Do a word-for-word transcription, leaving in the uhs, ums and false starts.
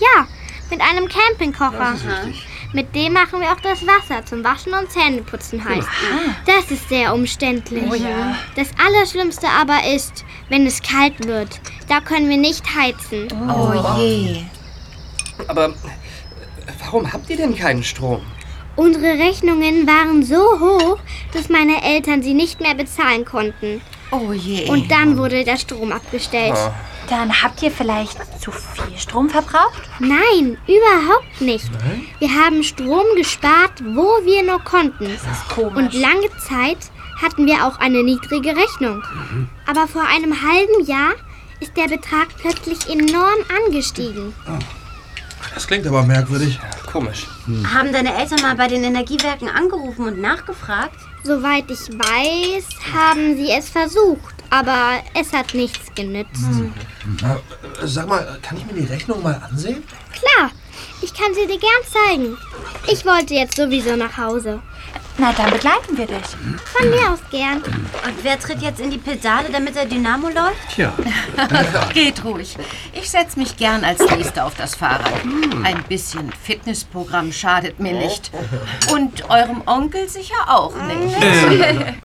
Ja, mit einem Campingkocher. Das ist richtig. Mit dem machen wir auch das Wasser zum Waschen und Zähneputzen heiß. Das ist sehr umständlich. Oh ja. Das Allerschlimmste aber ist, wenn es kalt wird. Da können wir nicht heizen. Oh je. Aber äh, warum habt ihr denn keinen Strom? Unsere Rechnungen waren so hoch, dass meine Eltern sie nicht mehr bezahlen konnten. Oh je. Und dann wurde der Strom abgestellt. Oh. Dann habt ihr vielleicht zu viel Strom verbraucht? Nein, überhaupt nicht. Wir haben Strom gespart, wo wir nur konnten. Das ist komisch. Und lange Zeit hatten wir auch eine niedrige Rechnung. Aber vor einem halben Jahr ist der Betrag plötzlich enorm angestiegen. Das klingt aber merkwürdig. Komisch. Haben deine Eltern mal bei den Energiewerken angerufen und nachgefragt? Soweit ich weiß, haben sie es versucht, aber es hat nichts genützt. Na, äh, sag mal, kann ich mir die Rechnung mal ansehen? Klar, ich kann sie dir gern zeigen. Ich wollte jetzt sowieso nach Hause. Na, dann begleiten wir dich. Von mir aus gern. Und wer tritt jetzt in die Pedale, damit der Dynamo läuft? Tja. Geht ruhig. Ich setze mich gern als Nächster auf das Fahrrad. Ein bisschen Fitnessprogramm schadet mir nicht. Und eurem Onkel sicher auch nicht.